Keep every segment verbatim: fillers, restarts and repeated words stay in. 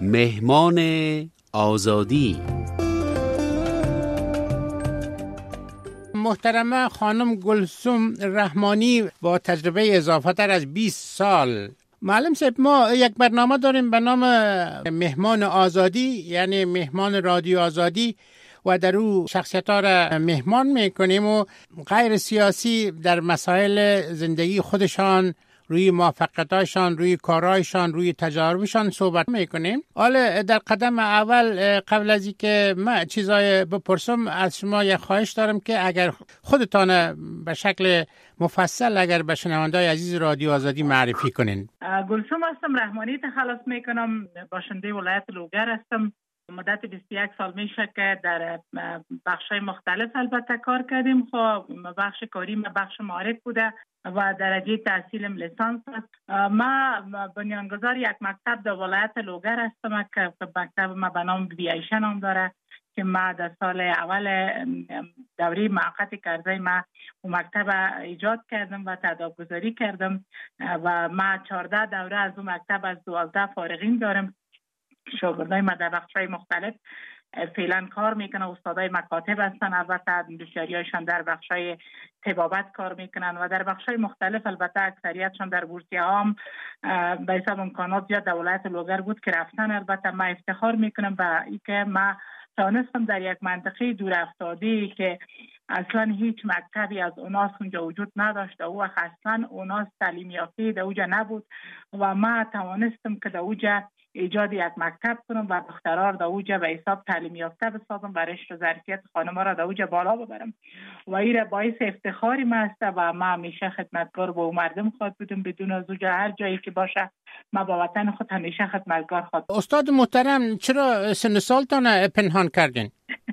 مهمان آزادی. محترمه خانم گلسوم رحمانی با تجربه اضافه تر از بیست سال. معلم صاحب، ما یک برنامه داریم به نام مهمان آزادی، یعنی مهمان رادیو آزادی، و در او شخصیت‌ها را مهمان میکنیم و غیر سیاسی در مسائل زندگی خودشان، روی موفقیتاشان، روی کارایشان، روی تجاربشان صحبت میکنیم. حالا در قدم اول قبل از اینکه من چیزای بپرسم از شما یک خواهش دارم که اگر خودتان به شکل مفصل اگر به شنونده‌های عزیز رادیو آزادی معرفی کنین. گلسوم هستم، رحمانی تخلص میکنم، باشنده ولایت لوگر هستم. مدت بیست و یک سال میشه که در بخش‌های مختلف البته کار کردیم. خب بخش کاری ما بخش معارف بوده و درجه تحصیلم لیسانس است. ما بنیانگذار یک مکتب در ولایت لوگر هستم که مکتب ما به نام بیایشه نام داره که ما در سال اول دوره موقت کرده ما اون مکتب ایجاد کردم و تداوم گذاری کردم و ما چهارده دوره از اون مکتب از دوازده فارغین دارم. شاگردای ما در بخش‌های مختلف فعلا کار میکنن، استادای مکاتب هستن، البته دانشجویاشون در بخش‌های طبابت کار میکنن و در بخش‌های مختلف البته اکثریتشون در بورسیه هم به حساب امکانات زیاد در ولایت لوگر بود که رفتن. البته ما افتخار میکنم به اینکه ما توانستم در یک منطقه دور افتاده که اصلا هیچ مکتبی از اوناس اونجا وجود نداشت و اصلا اوناس تعلیم یافته در اونجا نبود و ما توانستم که در اونجا ایجاد یک مکتب کنم و دخترها در اوجا به حساب تعلیم یافته بسازم، برش و ظرفیت خانم‌ها را در اوجا بالا ببرم و این باعث افتخاری ما است و ما همیشه خدمتگار با مردم خود بودم، بدون از اوجا هر جایی که باشه ما با وطن خود همیشه خدمتگار خود. استاد محترم، چرا سن سالتان پنهان کردین؟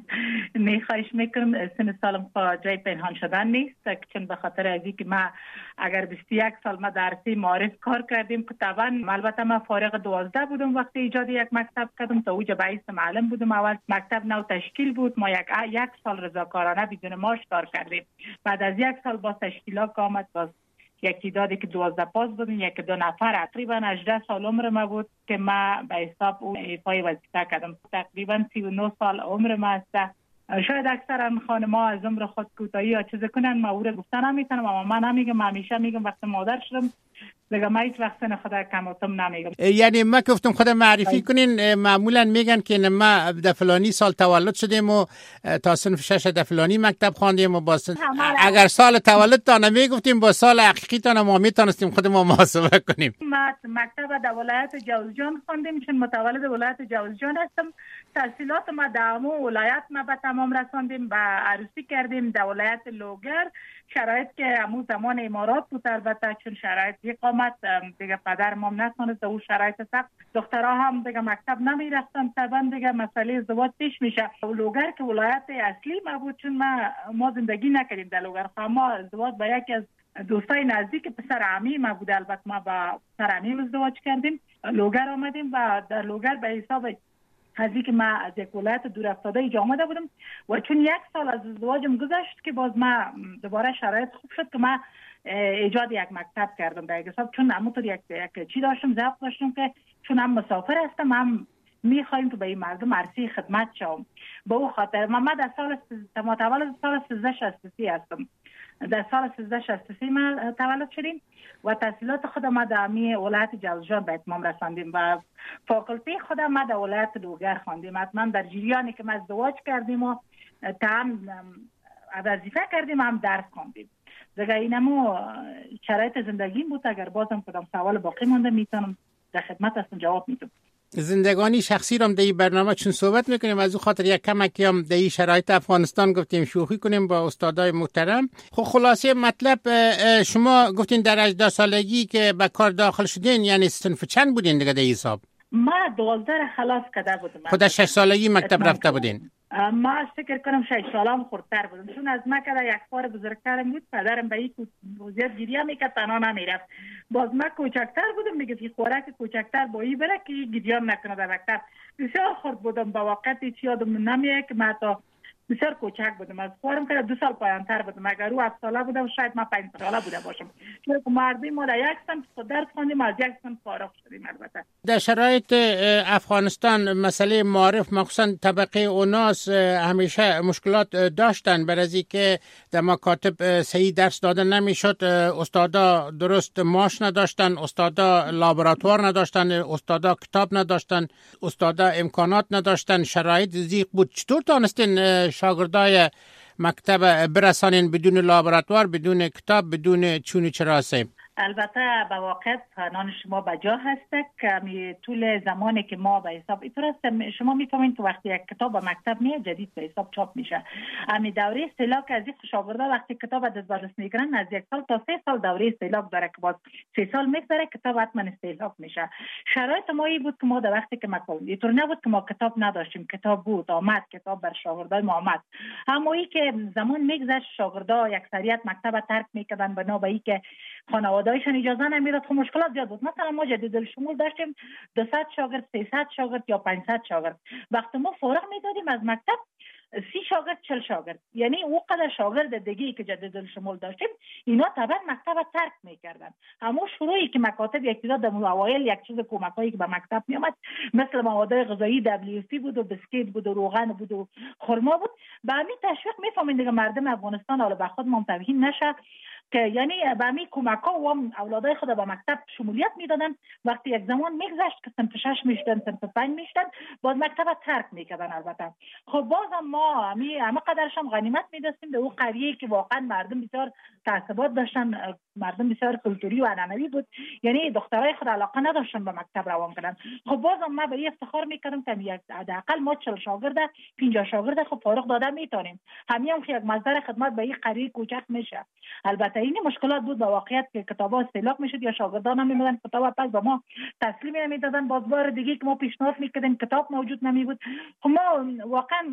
نه خواهش میکنم، سن سالم خواهد جای پنهان شدن نیست، چون به خاطر از اینکه ما اگر بیست و یک سال ما در عرصه معارف کار کردیم که طبعا البته ما فارغ دوازده بودم وقتی ایجاد یک مکتب کردم، تا اوجا باعث معلم بودم. اول مکتب نو تشکیل بود، ما یک یک سال رضاکارانه بدون معاش کار کردیم. بعد از یک سال با تشکیلات که آمد باز یک تعدادی که دوازده پاس بودیم، یک دو نفر، تقریبا هجده سال عمر ما بود که ما به حساب اون ایفای وظیفه کردم. تقریبا سی و نه سال عمر ما است. شاید اکثرا خانم‌ها از عمر خود کوتاهی یا چیز کنن، ما او را گفتن نمیتونم، اما من نمیگم، همیشه میگم وقتی مادر شدم دیگه ما هیچ وقت نه خدا کماتم نمیگم. یعنی ما گفتم خود معرفی کنین، معمولا میگن که ما در فلانی سال تولد شدیم و تا صنف شش در فلانی مکتب خواندیم و با اگر سال تولد تا نمیگفتیم با سال حقیقی تا ما میتونستیم خود ما محاسبه کنیم. ما مکتب در ولایت جوزجان خواندیم، چون متولد ولایت جوزجان هستم. تحصیلات ما در امو ولایت ما به تمام رساندیم، به عروسی کردیم در ولایت لوگر. شرایط که امو زمان امارات بود البته، چون شرایط اقامت دیگه پدر مام نتونست، او شرایط سخت، دخترها هم دیگه مکتب نمی رفتن، طبعا دیگه مسئله ازدواج پیش میشه. لوگر که ولایت اصلی ما بود، چون ما ما زندگی نکردیم در لوگر، ما ازدواج با یکی از دوستای نزدیک پسر عمی ما بود، البته ما با پسر عمی ازدواج کردیم، لوگر آمدیم و در لوگر به حساب از اینکه ما از یک ولایت دور افتاده اینجا آمده بودم و چون یک سال از ازدواجم گذشت که باز ما دوباره شرایط خوب شد که ما ایجاد یک مکتب کردم در حساب، چون همونطور یک یک چی داشتم ضبط داشتم که چون هم مسافر هستم هم میخوایم که به این مردم عرصه خدمت شوم. به او خاطر ما در سال متولد سال سیزده شصت و سه هستم. در سال سیزده شصت و سه ما تولد شدیم و تحصیلات خود ما در امی ولایت جوزجان به اتمام رساندیم و فاکولته خود ما در ولایت لوگر خواندیم. حتما در جریانی که ما ازدواج کردیم و هم وظیفه کردیم هم درس خواندیم. دیگه اینمو شرایط زندگی بود. اگر بازم کدام سوال باقی مونده میتونم در خدمت هستم جواب میدم. زندگانی شخصی رو در این برنامه چون صحبت میکنیم، از او خاطر یک کمکی هم در این شرایط افغانستان گفتیم شوخی کنیم با استادای محترم. خب خلاصه مطلب، شما گفتین در هجده سالگی که به کار داخل شدین، یعنی صنف چند بودین دیگه در حساب؟ ما دوازده خلاص کرده بودم. خود شش سالگی مکتب رفته بودین؟ ما فکر کنم شش سالم خردتر بودم، چون از ما که یک بار بزرگترم بود، پدرم به این وضعیت گریه میکرد، تنها نمیرفت. باز ما کوچکتر بودم، میگه که خوراک کوچکتر با این بره که گریه نکنه در مکتب. بسیار خرد بودم، با وقتی چی یادم نمیاد که ما تا بسیار کوچک بودم. از خواهرم که دو سال پایانتر بودم. اگر او هفت ساله بودم شاید ما پنج ساله بوده باشم. چون مردی ما در یک سنف درس خواندیم، از یک سنف فارغ شدیم. البته در شرایط افغانستان مسئله معارف مخصوصا طبقه اوناس همیشه مشکلات داشتن، برای از اینکه در مکاتب صحیح درس دادن نمیشد، استادا درست معاش نداشتن، استادا لابراتوار نداشتن، استادا کتاب نداشتن، استادا امکانات نداشتن، شرایط ضیق بود. چطور تانستین شاگردای مکتب برسانین بدون لابراتوار، بدون کتاب، بدون چونی چراسه؟ البته به واقع نان شما بجا هست که می طول زمانی که ما به حساب اینطور است، شما میفهمین که وقتی یک کتاب به مکتب میاد جدید به حساب چاپ میشه. امی دوره استهلاک از این شاگردا وقتی کتاب دسترس میگیرن از یک سال تا سه سال دوره استهلاک داره که باز سه سال میگذره کتاب حتما استهلاک میشه. شرایط ما این بود که ما در وقتی که مکتب اینطور نبود که ما کتاب نداشتیم، کتاب بود آمد، کتاب بر شاگردای ما آمد. اما ای که زمان میگذشت شاگردا اکثریت مکتب ترک میکردن بنا به اینکه خانواده‌ایشان اجازه نمیداد. خب مشکلات زیاد بود. مثلا ما جدید الشمول داشتیم دویست شاگرد، سیصد شاگرد یا پانصد شاگرد. وقتی ما فارغ میدادیم از مکتب سی شاگرد چل شاگرد، یعنی او قدر شاگرد دیگه که جدید الشمول داشتیم اینا طبعا مکتب ترک میکردن. اما شروعی که مکاتب یک تعداد در اوایل یک چیز کمکایی که به مکتب میامد مثل مواد غذایی دبلیو سی بود و بسکیت بود و روغن بود و خرما بود، به همین تشویق میفهمین دیگه مردم افغانستان حالا به خود منتبهین نشه که یعنی به همین کمک‌ها و اولادای خود به مکتب شمولیت میدادن. وقتی یک زمان میگذشت که سنف شش میشدن، سنف پنج میشدن، باز مکتب ترک میکردن. البته خب باز هم ما همین همه قدرش هم غنیمت میدستیم به اون قریه که واقعا مردم بسیار تعصبات داشتن، مردم بسیار کلتوری و عنعنوی بود، یعنی دخترای خود علاقه نداشتن به مکتب روان کردن. خب باز هم ما به این افتخار میکردم که یک حداقل ما چهل شاگرد پنجاه شاگرد خب فارغ داده میتونیم. همین هم که یک مصدر خدمت به این قریه کوچک میشه. البته این مشکلات بود به واقعیت که کتابا استهلاک میشد یا شاگردان هم میمدن کتاب پس به ما تسلیم نمیدادن. باز بار دیگه که ما پیشنهاد میکردیم کتاب موجود نمی بود. خب ما واقعا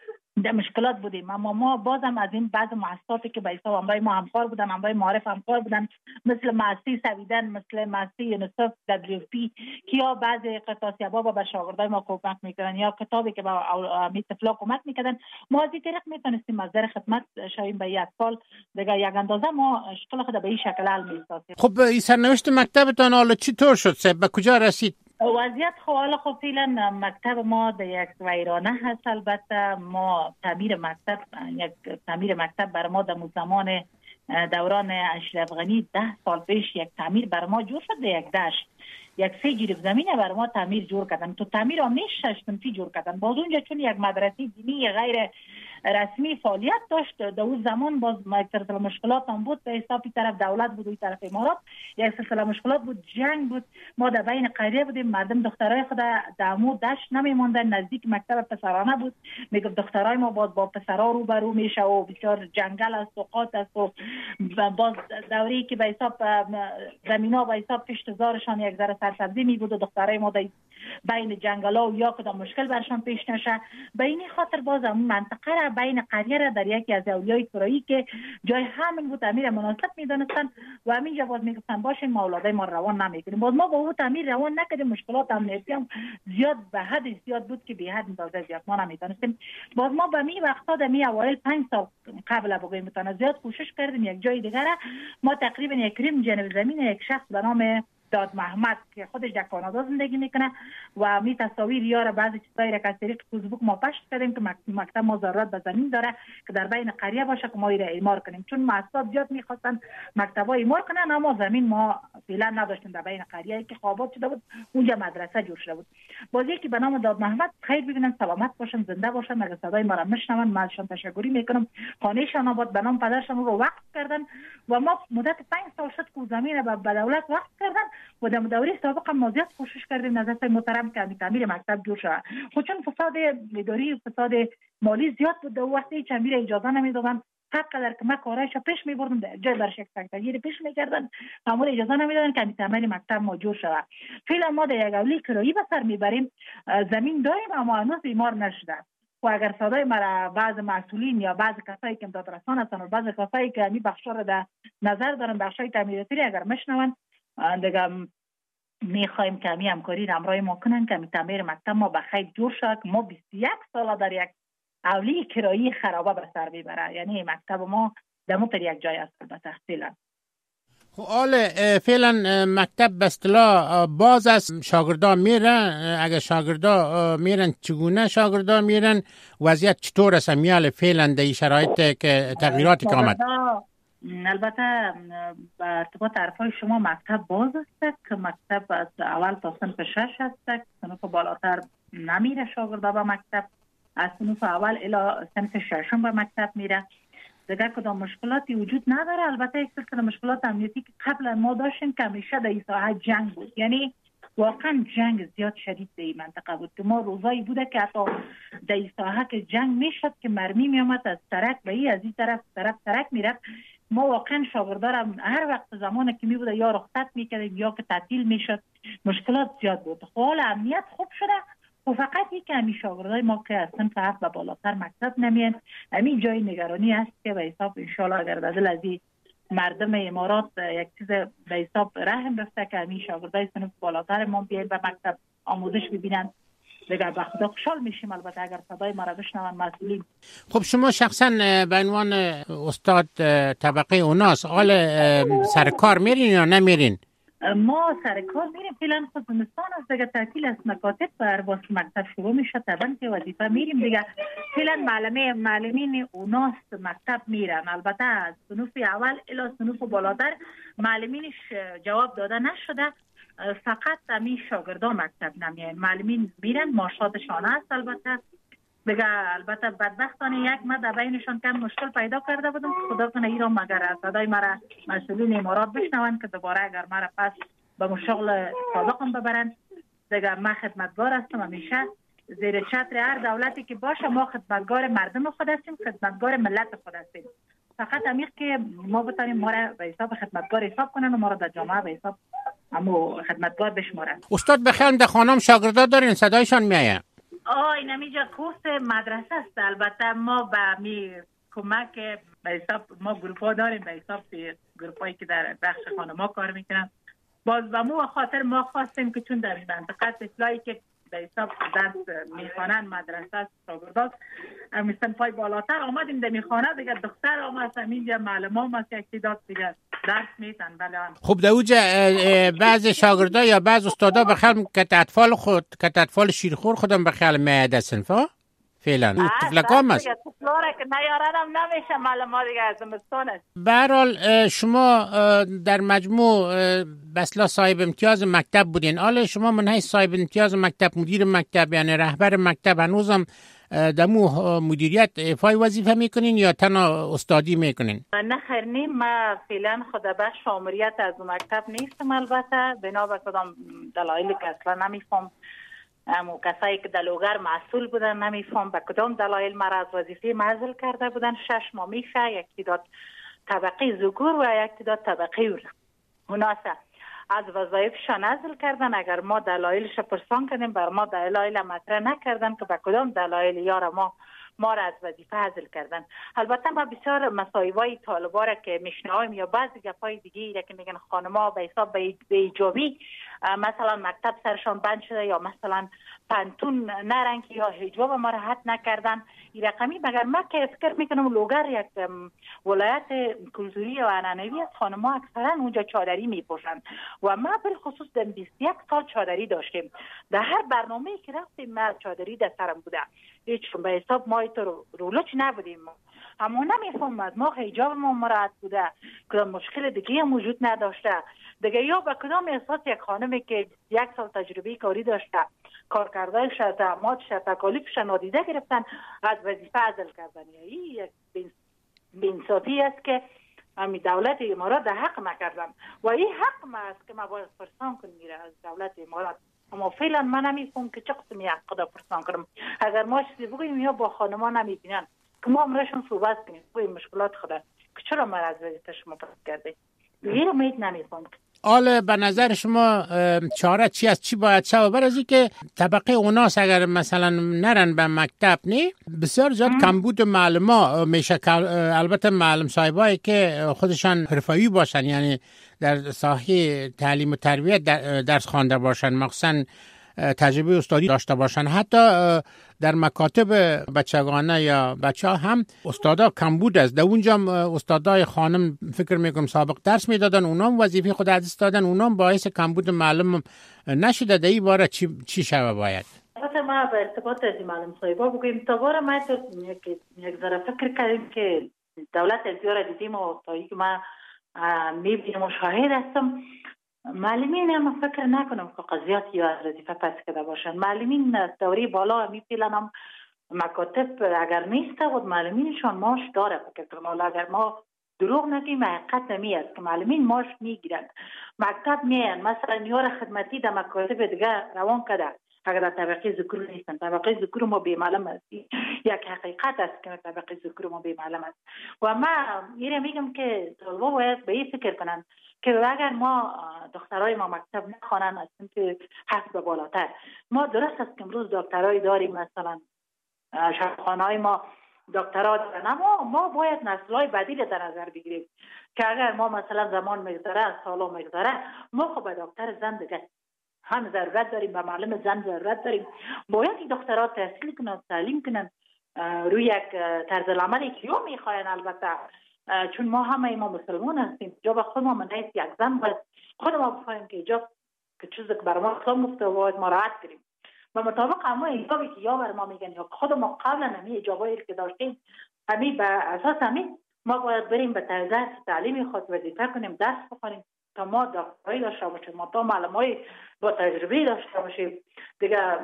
در مشکلات بودیم. اما ما بازم از این بعض مؤسساتی که به حساب امرای ما همکار بودن، امرای معارف همکار بودن، مثل مؤسسه سویدن، مثل مؤسسه یونیسف، دبلیو پی که یا بعضی قطاسیابا به شاگردای ما کمک میکردن یا کتابی که با میتفلا کمک میکردن، ما از این طریق میتونستیم مصدر خدمت شویم به اطفال دیگه. یک اندازه ما اشکال خود به این شکل حل میسازیم. خب این سرنوشت مکتبتان حالا چطور شد؟ سه به کجا رسید؟ وضعیت خواهال خب فعلا مکتب ما در یک ویرانه هست. البته ما تعمیر مکتب یک تعمیر مکتب بر ما در زمان دوران اشرف غنی ده سال پیش یک تعمیر بر ما جور شد در یک دشت، یک سه جریب زمینه بر ما تعمیر جور کردن. تو تعمیر هم نیست شش جور کردن. باز اونجا چون یک مدرسه دینی غیر رسمی فعالیت داشت در اون زمان باز یک سلسله مشکلات هم بود. به حساب طرف دولت بود و طرف امارات یک سلسله مشکلات بود، جنگ بود. ما در بین قریه بودیم، مردم دخترای خود در مو دشت نمیموندن، نزدیک مکتب پسرانه بود. میگفت دخترای ما باز با پسرا رو برو میشه و بسیار جنگل است و قات است و باز دوری که به حساب زمینا به حساب کشتزارشان یک ذره سرسبزی می بود و دخترای ما در بین جنگلا و یا کدام مشکل برشان پیش نشه. به این خاطر باز اون منطقه را بین قریه را در یکی از اولیای کرایی که جای همین بود تعمیر مناسب میدونستن و همینجا باز میگفتن باشین ما اولادای ما روان نمیکنیم. باز ما با اون تعمیر روان نکردیم. مشکلات امنیتی هم زیاد به حد زیاد بود که به حد اندازه زیاد ما نمیدونستیم. باز ما به می وقتا در می اوایل پنج سال قبل بگویم متونه زیاد کوشش کردیم یک جای دیگر ما تقریبا یک ریم جنب زمین یک شخص به نام داد محمد که خودش در کانادا زندگی میکنه و می تصاویر یاره بعضی چیزایی را که از طریق فیسبوک ما پشت کردیم که مکتب ما ضرورت به زمین داره که در بین قریه باشه که ما ایره ایمار کنیم، چون مؤسسات زیاد میخواستن مکتبا ایمار کنن اما زمین ما فعلا نداشتیم در بین قریه که خوابات شده بود، اونجا مدرسه جور شده بود. بازی که به نام داد محمد خیر ببینن، سلامت باشن، زنده باشن، اگه صدای ما را میشنون من ازشان تشکر میکنم. خانهشان آباد، به نام پدرشان رو وقف کردن و ما مدت پنج سال شد که زمین به دولت وقف کردن و در دوره سابق هم زیاد کوشش کردیم نظر محترم که تعمیر مکتب جور شود. خود چون فساد اداری و فساد مالی زیاد بود در وقتی تعمیر اجازه نمیدادن، هر قدر که ما کارایش پیش میبردیم در جای برش یک سکتگیر پیش میکردن همون اجازه نمیدادن که تعمیر مکتب ما جور شود. فعلا ما در یک اولی کرایی به سر میبریم، زمین داریم اما هنوز ایمار نشده. و اگر صدای مرا بعض مسئولین یا بعض کسایی که امداد رسان هستن و بعض کسایی که می بخشا را در نظر دارن بخشای تعمیراتی اگر مشنون دیگه میخوایم که همی همکاری همراه ما کنن که تعمیر مکتب ما بخیر جور شد. ما بیست و یک سال در یک اولی کرایی خرابه به سر میبره. یعنی مکتب ما دمو پر یک جای است البته فعلا. خب حالا فعلا مکتب به اصطلاح باز است، شاگردان میرن؟ اگه شاگردان میرن چگونه شاگردان میرن؟ وضعیت چطور است میال فعلا در شرایط که تغییراتی که آمد؟ البته به ارتباط حرفای شما مکتب باز است که مکتب از اول تا صنف شش است، صنف بالاتر نمیره شاگردا به مکتب، از صنف اول الی صنف ششم به مکتب میره. دیگر کدام مشکلاتی وجود نداره. البته یک سری مشکلات امنیتی که قبل ما داشتیم که همیشه در این ساحه جنگ بود، یعنی واقعا جنگ زیاد شدید در این منطقه بود که ما روزایی بوده که حتی در این ساحه که جنگ میشد که مرمی میامد از سرک به این از این طرف طرف سرک میرفت، ما واقعا شاگردارم هر وقت زمانی که میبوده یا رخصت میکردیم یا که تعطیل میشد، مشکلات زیاد بود. خب حالا امنیت خوب شده و فقط یک کمی شاگردای ما که از صنف هفت و بالاتر مکتب نمیان، همین جای نگرانی است که به حساب انشالله اگر بدل از این مردم امارات یک چیز به حساب رحم رفته که همین شاگردای صنف بالاتر ما بیاین به مکتب آموزش ببینن، دیگر به خدا خوشحال میشیم. البته اگر صدای ما را بشنون مسئولین. خب شما شخصا به عنوان استاد طبقه اوناس حال سر کار میرین یا نمیرین؟ ما سر کار میریم، فعلا خود زمستان است دیگه، تعطیل است، مکاتب بر واسه مکتب شروع میشه، طبعا که وظیفه میریم دیگه. فعلا معلمه معلمین اوناس مکتب میرن، البته از صنف اول الی صنف بالاتر معلمینش جواب داده نشده، فقط همین شاگردان مکتب نمیان، معلمین میرن ماشاتشان است. البته دیگه البته بدبختانه یک مد بینشان کم مشکل پیدا کرده بودم، خدا کنه ایران مگر صدای مرا مسئولین امارات بشنون که دوباره اگر مرا پس به مشغل سابقم ببرن. دیگه من خدمتگار هستم، همیشه زیر چتر هر دولتی که باشه ما خدمتگار مردم خود هستیم، خدمتگار ملت خود هستیم. فقط عمیق که ما بتانیم ما را به حساب خدمتگار حساب کنن و ما را در جامعه به حساب همو خدمتگار بشمارن. استاد بخیر در خانم شاگردا دارین صدایشان میاد؟ آه این همیجا کورس مدرسه است. البته ما به می کمک به حساب ما گروپ ها داریم، به حساب گروپ هایی که در بخش خانما کار میکنن. باز به مو خاطر ما خواستیم که چون در منطقه اصلاحی که به حساب درس میخوانن مدرسه است شاگرداست، همین صنفای بالاتر آمدیم در میخوانه دیگه، دختر آمد همینجا معلم هم است یک تعداد دیگه درس میتن. بله خب در اوجه بعض شاگردا یا بعض استادا بخیر که اطفال خود که اطفال شیرخور خودم بخیر میاد صنفا فعلا طفلکام است طفلاره که نیارنم نمیشه معلم دیگه از زمستان است. به هر حال شما در مجموع بسلا صاحب امتیاز مکتب بودین، حالا شما من حیث صاحب امتیاز مکتب، مدیر مکتب یعنی رهبر مکتب، هنوزم دمو مدیریت ایفای وظیفه میکنین یا تنها استادی میکنین؟ نه خیر نیم، من فعلا خود بخش آمریت از مکتب نیستم، البته بنا به کدام دلایلی که اصلا نمیفهم، امو کسایی که دلوگر مسئول بودن نمیفهم به کدام دلایل مرا از وظیفه معزل کرده بودن. شش ماه میشه یک تعداد طبقه زگور و یک تعداد طبقه اوناسه از وظایفشان عزل کردن. اگر ما دلایلش پرسان کردیم بر ما دلایل مطرح نکردن که به کدام دلایل یار ما ما را از وظیفه عزل کردن. البته ما بسیار مصایبای طالبا را که میشنویم یا بعضی گپای دیگه را که میگن خانم‌ها به حساب به ایجابی مثلا مکتب سرشان بند شده یا مثلا پنتون نرنگ یا حجاب ما را حد نکردن، این رقمی مگر ما که فکر میکنم لوگر یک ولایت کلتوری و عنعنوی است، خانم‌ها اکثرا اونجا چادری میپوشند و ما بالخصوص در بیست و یک سال چادری داشتیم، در هر برنامه‌ای که رفتیم ما چادری در سرم بوده، هیچ به حساب ما تو رولوچ نبودیم، اما نمیفهمد ما حجاب ما مراعات بوده، کدام مشکل دیگه هم وجود نداشته دیگه، یا به کدام اساس یک خانمی که یک سال تجربه کاری داشته کارکردهش زحماتش تکالیفش نادیده گرفتن از وظیفه عزل کردن. این یک بی‌انصافی است که همین دولت امارات در حق نکردن و این حق ما است که ما باید پرسان کنیم میره از دولت امارات. اما فعلا من نمیفهم که چه قسمی حق دا پرسان کنم. اگر ما چیزی بگوییم یا با خانما نمیبینن که ما امرشون صحبت کنیم بگوییم مشکلات خدا که چرا ما از وظیفه شما پرس کرده، این رو مید نمیفهم. حالا به نظر شما چاره چی است؟ چی باید شود برای از که طبقه اوناس اگر مثلا نرن به مکتب نه بسیار زیاد کمبود معلما میشه، البته معلم صاحبایی که خودشان حرفه‌ای باشن یعنی در ساحه تعلیم و تربیت درس خوانده باشن، مخصوصا تجربه استادی داشته باشن. حتی در مکاتب بچگانه یا بچه ها هم استادا کمبود است. در اونجا استادای خانم فکر میکنم سابق درس میدادن، اونام وظیفه خود از دست دادن، اونام باعث کمبود معلم نشده. در این باره چی چی شوه باید؟ البته ما به ارتباط از معلم صاحبا بگویم تا بار ما یک یک ذره فکر کردیم که دولت از دیار دیدیم و تایی که ما میبینیم و شاهد هستم، معلمین هم فکر نکنم که قضیات یا وظیفه پس کده باشن. معلمین دوری بالا میپیلن هم مکاتب اگر نیسته بود معلمینشان ماش داره. فکر کنم اگر ما دروغ نگیم حقیقت نمی است که معلمین ماش میگیرند، مکتب میان مثلا نیار خدمتی در مکاتب دیگه روان کده اگر در طبقه ذکر نیستن. طبقه ذکر ما بی معلم است، یک حقیقت است که طبقه ذکر ما بی معلم است. و ما میره میگم که طلبه باید به این فکر کنن که اگر ما دخترای ما مکتب نخوانن از سمت حسب بالاتر، ما درست است که امروز دکترای داریم، مثلا شفاخانه‌های ما دکترا دارن، اما ما باید نسل‌های بدیل در نظر بگیریم که اگر ما مثلا زمان مگذره سالا مگذره ما خب به دکتر زن دیگه هم ضرورت داریم، به معلم زن ضرورت داریم. باید این دکترها تحصیل کنن، تعلیم کنن روی یک طرز العملی که یا میخواین. البته چون ما همه ما مسلمان هستیم، جا به خود ما من نیست یک زن باید خود ما بخوایم که ایجاب که چیزی که بر ما اسلام گفته باید ما راحت کنیم و مطابق اما ایجابی که یا بر ما میگن یا خود ما قبلا همی ایجابایی که داشتیم همی به اساس همی ما باید بریم به درس تعلیمی خود وظیفه کنیم، درس بخونیم تا ما دکترایی داشته باشیم، ما تا معلمای با تجربه داشته باشیم دیگه.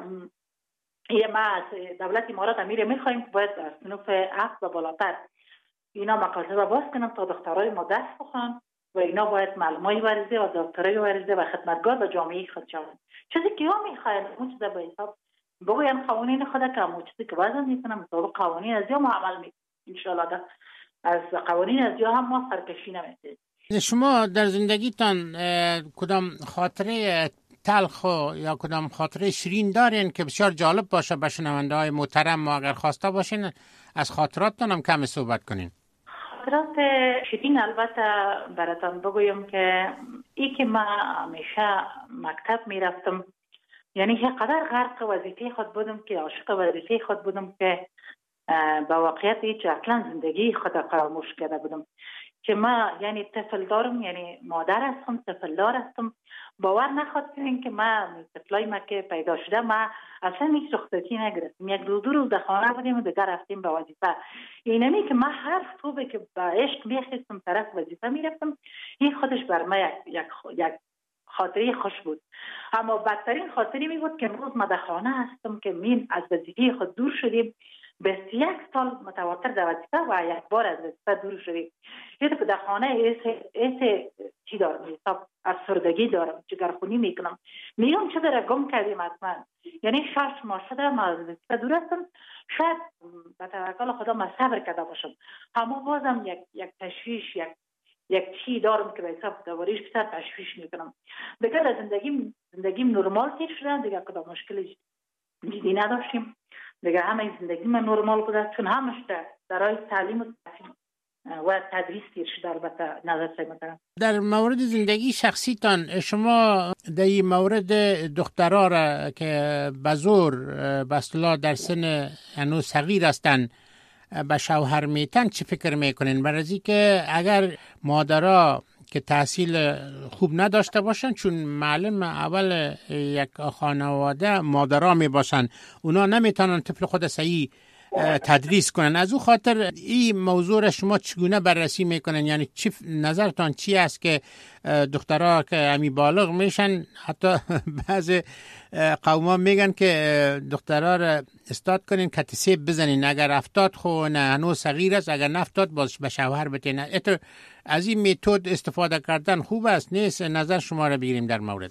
یه ما از دولت امارات امیر میخوایم که باید از صنوف هفت و بالاتر اینا مکاتب باز کنن تا دکترای ما درس بخونن و اینا باید معلمای ورزه و دکترای ورزه و خدمتگار و جامعه خود شون. چیزی که ها میخواین اون چیزا به حساب بگوین قوانین خود که همون چیزی که وضع میکنن مطابق قوانین از یا ما عمل میکنیم ان شاء الله. از قوانین از یا هم ما سرکشی نمیکنیم. شما در زندگیتان کدام خاطره تلخ یا کدام خاطره شیرین دارین که بسیار جالب باشه به شنونده های محترم؟ ما اگر خواسته باشین از خاطراتتان هم کمی صحبت کنین. خاطرات شیرین البته براتون بگویم که ای که ما همیشه مکتب میرفتم، یعنی که قدر غرق وظیفه خود بودم که عاشق وظیفه خود بودم که با واقعیت هیچ اصلا زندگی خود فراموش کرده بودم که ما یعنی طفل دارم، یعنی مادر هستم، طفل دار هستم. باور نخواد کنین که ما طفلای ما که پیدا شده ما اصلا هیچ رخصتی نگرفتیم، یک دو دو روز در خانه بودیم و دیگر رفتیم به وظیفه. اینمی که ما هر صبح که با عشق میخواستم طرف وظیفه میرفتم، این خودش بر ما یک یک یک خاطره خوش بود. اما بدترین خاطری می بود که امروز ما در خانه هستم که مین از وظیفه خود دور شدیم، بیست و یک سال متواتر در وظیفه و یک بار از وظیفه دور شدیم. یه دفعه در خانه ایسه ایسه چی دارم، حساب افسردگی دارم، جگرخونی میکنم، میگم چه داره گم کردیم حتما. یعنی شش ماه شده ما از وظیفه دور هستم، شاید به توکل خدا ما صبر کرده باشم، اما بازم یک یک تشویش یک یک چی دارم که به حساب دوباره بیشتر تشویش میکنم. دیگه در زندگیم زندگیم نرمال تیر شده، دیگه کدام مشکل جدی نداشتیم، دیگه همه زندگی من نرمال بوده، چون همش درای تعلیم و تحصیل و تدریس تیر شده. البته نظر سیمترم در مورد زندگی شخصیتان، شما در این مورد دخترها را که بزور به اصطلاح در سن هنوز صغیر هستند به شوهر میتن چی فکر میکنین؟ برای که اگر مادرها که تحصیل خوب نداشته باشن، چون معلم اول یک خانواده مادرها می باشن، اونا نمیتونن طفل خود صحیح تدریس کنن. از او خاطر این موضوع شما چگونه بررسی میکنن؟ یعنی چی نظرتان چی است که دخترها که همی بالغ میشن، حتی بعض قوما میگن که دخترها را استاد کنین که تسیب بزنین، اگر افتاد خو نه هنوز صغیر است، اگر نفتاد باز به شوهر بتین. از این میتود استفاده کردن خوب است نیست؟ نظر شما را بگیریم در مورد.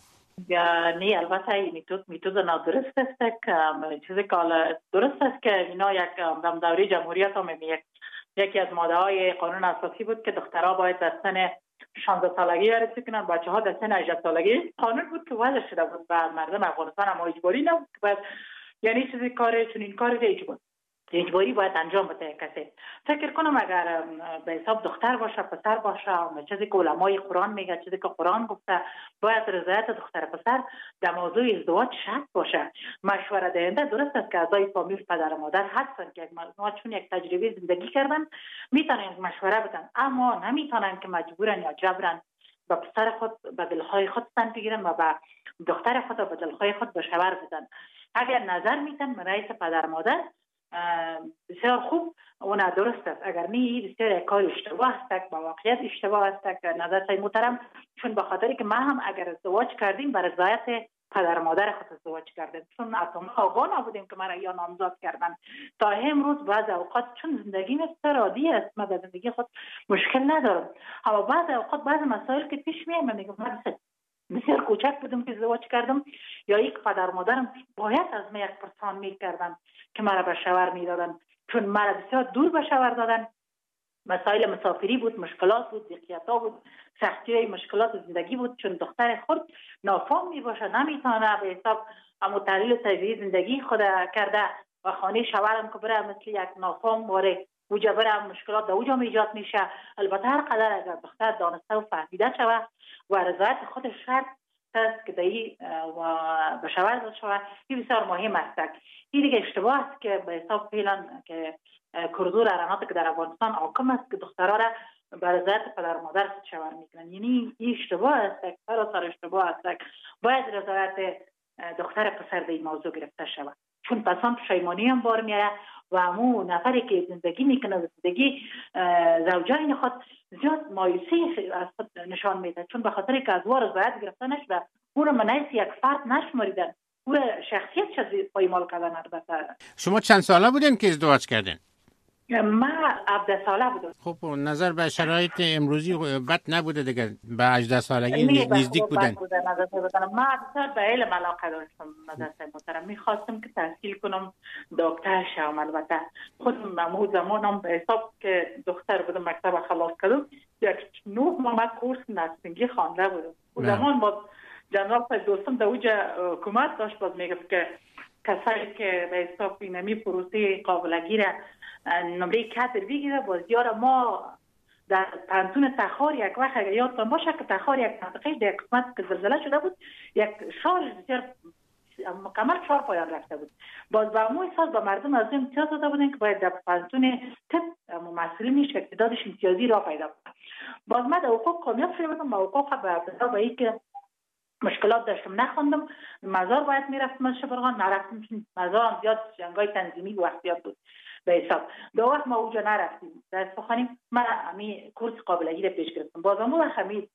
نه البته این میتود میتود نادرست است که چیزی که درست است که اینا یک در دوره جمهوریت هم یک یکی از ماده‌های قانون اساسی بود که دخترها باید در سن شانزده سالگی ورزش کنن، بچه‌ها در سن هجده سالگی. قانون بود که وضع شده بود و مردم افغانستان هم اجباری نبود که باید، یعنی چیزی کاری چون این کاری دیگه بود. اجباری باید انجام بده کسی. فکر کنم اگر به حساب دختر باشه پسر باشه، چیزی که علمای قرآن میگه، چیزی که قرآن گفته، باید رضایت دختر پسر در موضوع ازدواج شرط باشه. مشوره دهنده درست است که اعضای فامیل پدر و مادر هستن که ما چون یک تجربه زندگی کردن میتونن مشوره بدن، اما نمیتونن که مجبورن یا جبرن به پسر خود به دلهای خود تن بگیرن و به دختر خود به دلهای خود به شوهر بدن. اگر نظر میتن من رئیس پدر مادر بسیار خوب و نه درست است، اگر نه بسیار کار اشتباه است، با واقعیت اشتباه است که نظر سای محترم، چون به خاطری که ما هم اگر ازدواج کردیم بر رضایت پدر مادر خود ازدواج کردیم، چون اصلا آگاه نبودیم که مرا یا نامزاد کردن. تا امروز بعض اوقات چون زندگی بسیار عادی است، ما در زندگی خود مشکل ندارم، اما بعض اوقات بعض مسائل که پیش میاد میگم من بسیار کوچک بودم که ازدواج کردم، یا یک پدر مادرم باید از من یک پرسان میکردن که مرا به شوهر میدادن، چون مرا بسیار دور به شوهر دادن. مسائل مسافری بود، مشکلات بود، ضیقیت‌ها بود، سختی مشکلات زندگی بود، چون دختر خود نافهم میباشه، نمیتونه به حساب اما تحلیل طبیعی زندگی خود کرده و خانه شوهرم که بره مثل یک نافهم واره اوجا بره مشکلات در اوجا ایجاد میشه. البته هر قدر اگر دختر دانسته و فهمیده شوه و رضایت خودش شرط است که دایی و به شوهر داد شوه، این بسیار مهم است. این دیگه اشتباه است که به حساب فعلا که کردور ارانات که در افغانستان حاکم است که دخترها را به رضایت پدر مادر خود شوهر میکنن. یعنی این اشتباه است، سراسر اشتباه است. باید رضایت دختر پسر در این موضوع گرفته شود، چون پسان پشیمانی هم بار میاره و همو نفری که زندگی میکنه زندگی زوجین خود زیاد مایوسی از خود نشان میده، چون به خاطر که از وار رضایت گرفته نشده اون منعیس یک فرد نشماریدن، اون شخصیت شد پایمال کردن. البته شما چند ساله بودین که ازدواج کردین؟ من هفده ساله بودم. خب نظر به شرایط امروزی بد نبوده دیگه، به هجده سالگی نزدیک بودن. من بسیار به علم علاقه داشتم مدرسه محترم، میخواستم که تحصیل کنم دکتر شوم. البته خودم امو زمانم به حساب که دختر بودم مکتب خلاص کردم یک نه ماه کورس نرسینگی خوانده بودم. اون زمان با جنرال صاحب دوستم در اوجا حکومت داشت باز میگفت که کسایی که به حساب اینمی پروسه قابلگی را نمره کادر بگیره باز یار ما در پانتون تخار یک وقت اگر یادتان باشه که تخار یک منطقه در قسمت که زلزله شده بود یک شار بسیار مکمل چهار پایان رفته بود. باز با امو سال با مردم از این امتیاز داده بودن که باید در پانتون طب مسئولینش اقتدادش امتیازی را پیدا کنه. باز من در حقوق کامیاب شده بودم، با حقوق به ابتدا با اینکه مشکلات داشتم نخوندم، مزار باید میرفتم از شبرغان نرفتم، مزارم زیاد جنگای تنظیمی و وقتیات بود به حساب. دو وقت ما اوجا نرفتیم در سخنیم، من همی کورس قابلگی را پیش گرفتم. باز همون وقت همی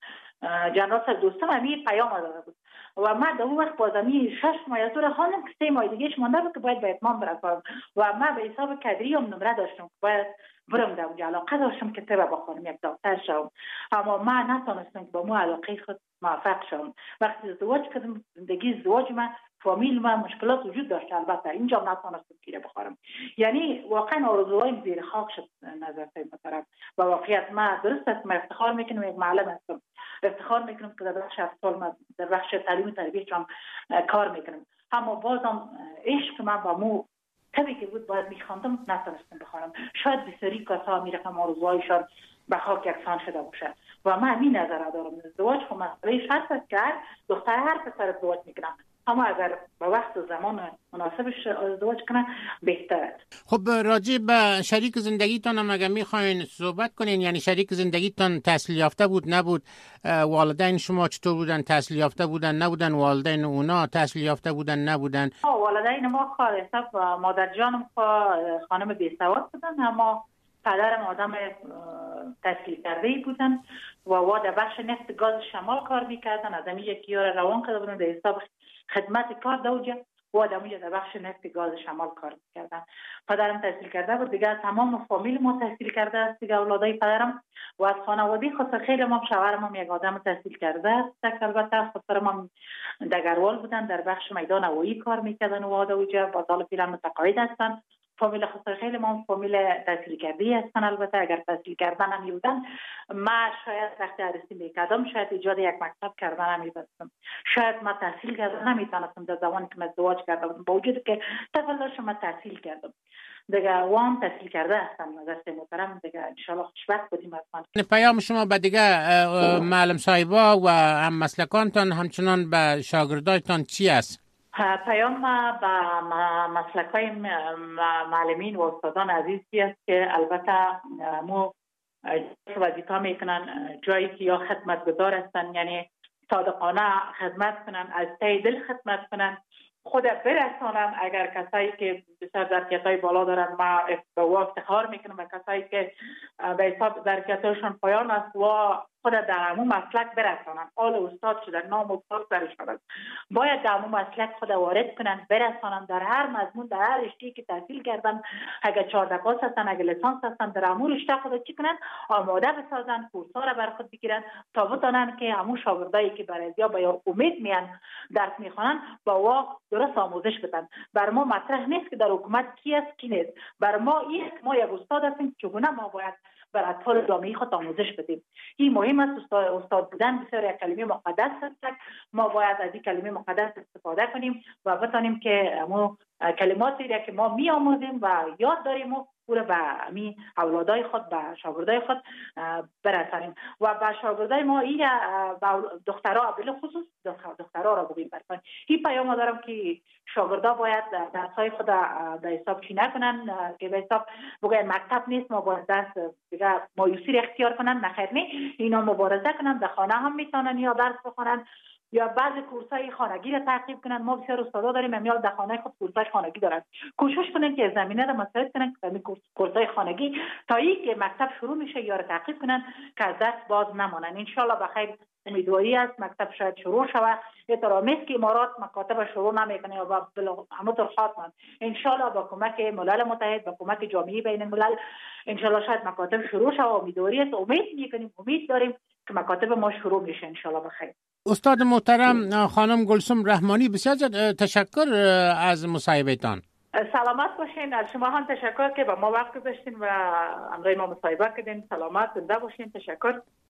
جنرال صاحب دوستم همی پیام داده بود و من در اون وقت باز همی شش ماه تو را خواندم که سه ماه دیگهش مانده بود که باید به اتمام برسانم و من به حساب کدری هم نمره داشتم که باید برم در اونجا، علاقه داشتم که طب بخونم یک دکتر شوم، اما من نتونستم که با مو علاقه خود موفق شوم. وقتی ازدواج کردم زندگی ازدواج من فامیل من مشکلات وجود داشت، البته اینجا نتونستم گیره بخورم. یعنی واقعا آرزوهایم زیر خاک شد نظر سای محترم و واقعیت من درست است، من افتخار میکنم یک معلم هستم، افتخار میکنم که در بخش افضل من در بخش تعلیم و تربیت هم کار میکنم، اما بازم عشق من با مو طبی که بود باید میخواندم نتونستم بخوانم. شاید بسیاری کسا میرفتم آرزوهایشان به خاک یکسان شده باشه و من این نظر دارم ازدواج خب مسئله شرط است که دختر هر پسر ازدواج میکنم، اما اگر به وقت و زمان مناسبش ازدواج کنه بهتر است. خب راجع به شریک زندگیتان هم اگر میخواین صحبت کنین، یعنی شریک زندگیتان تحصیل یافته بود نبود؟ والدین شما چطور بودن؟ تحصیل یافته بودن نبودن؟ والدین اونا تحصیل یافته بودن نبودن؟ والدین ما کار حساب مادر جانم خانم بی‌سواد بودن، اما پدرم آدم تحصیل کرده بودن و وا در بخش نفت گاز شمال کار میکردن. از همین یک یار روان کرده بودن در حساب خدمت کار دوجه و آدمی در بخش نفت گاز شمال کار میکردن. پدرم تحصیل کرده بود دیگه، تمام فامیل ما تحصیل کرده است دیگه، اولادای پدرم و از خانواده خود خیلی ما شوهرم هم یک آدم تحصیل کرده است. البته خودم هم دگروال بودن در بخش میدان هوایی کار میکردن و آدوجه با سال فعلا متقاعد هستن فامیل خود خیلی ما فامیل تحصیل کردی هستن. البته اگر تحصیل کردن هم بودن ما شاید وقتی عروسی میکردم شاید ایجاد یک مکتب کردن هم میبستم. شاید ما تحصیل کردن نمیتونستم در زمانی که من ازدواج کردم با وجود که طفل داشتم ما تحصیل کردم دیگه وام تحصیل کرده هستم. دست محترم دیگه ان شاء الله خوشبخت بودیم اصلا. پیام شما به دیگه معلم صاحبا و هم مسلکانتان همچنان به شاگردایتان چی است؟ پیام به مسلکای معلمین و استادان عزیزی است که البته مو وظیفه میکنن جایی که یا خدمتگزار هستن، یعنی صادقانه خدمت کنن، از ته دل خدمت کنن، خود برسانن. اگر کسایی که بسیار ظرفیت‌های بالا دارن ما با افتخار میکنم به کسایی که به حساب ظرفیت‌هاشون پایان است و خود در همون مسلک برسانن. آل استاد شدن، نام استاد در شدن، باید در همون مسلک خود وارد کنن، برسانن در هر مضمون، در هر رشته‌ای که تحصیل کردن. اگر چهارده پاس هستن، اگر لیسانس هستن، در همون رشته خود چی کنن آماده بسازن، کورس‌ها را بر خود بگیرن تا بتونن که همون شاگردایی که برای یا با امید میان درس میخوانن با وا درست آموزش بدن. بر ما مطرح نیست که در حکومت کی است کی نیست. بر ما این ما یک استاد هستیم، چگونه ما باید بر اطفال جامعه خود آموزش بدیم. این مهم است. استاد, استاد بودن بسیار یک کلمه مقدس است. ما باید از این کلمه مقدس استفاده کنیم و بتانیم که ما کلماتی را که ما می آموزیم و یاد داریم و پورا به می اولادای خود، به شاگردای خود برسانیم. و به شاگردای ما این دخترها به خصوص دخترها را بگیم برسانیم. این پیام دارم که شاگردا باید درسای خود در حساب چی نکنن که به حساب بگن مکتب نیست ما باید درس دیگه مایوسی اختیار کنن. نخیر نه، اینا مبارزه کنن، در خانه هم میتونن یا درس بخونن یا بعضی کورسای خانگی را تعقیب کنن. ما بسیار استادا داریم امیال در خانه خود کورسای خانگی دارن. کوشش کنن که زمینه را مساعد کنن که همین کورسای خانگی تا اینکه مکتب شروع میشه یا را تعقیب کنن که از دست باز نمانن. ان شاء الله بخیر امیدواری است مکتب شاید شروع شود. یه طرح که امارات مکاتب شروع نمیکنه یا با همونطور خاطر ان شاء الله با کمک ملل متحد، با کمک جامعه بین الملل ان شاء الله شاید مکاتب شروع شود. امیدواری است، امید میکنیم، امید داریم که مکاتب ما شروع میشه ان شاء الله بخیر. استاد محترم خانم گلسم رحمانی، بسیار تشکر از مصاحبهتان. سلامت باشین. از شما هم تشکر که با ما وقت گذاشتین و امروز ما مصاحبه کردین. سلامت زنده باشین. تشکر.